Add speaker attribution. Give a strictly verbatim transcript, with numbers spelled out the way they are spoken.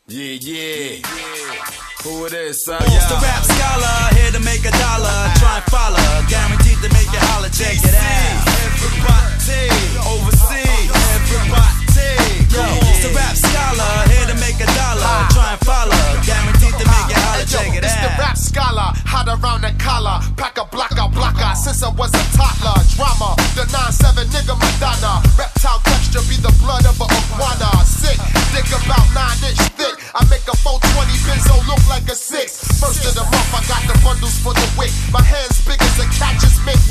Speaker 1: Yeah, yeah. Who it is, son?
Speaker 2: It's the rap scholar, here to make a dollar. Try and follow, guaranteed to make it holler. Check it out.
Speaker 1: Everybody, overseas, everybody.
Speaker 2: Yo, it's the rap scholar, here to make a dollar. Try and follow, guaranteed to make it holler. Check it out.
Speaker 3: It's the rap scholar, hot around the collar. Pack a blocker, blocker, since I was a toddler. Drama, the nine seven nigga Madonna. Reptile texture be the blood of a iguana. Sick, dick about nine inch thick. I make a four twenty benzo look like a six. First of the month, I got the bundles for the wick. My hands big as a catcher's mitt.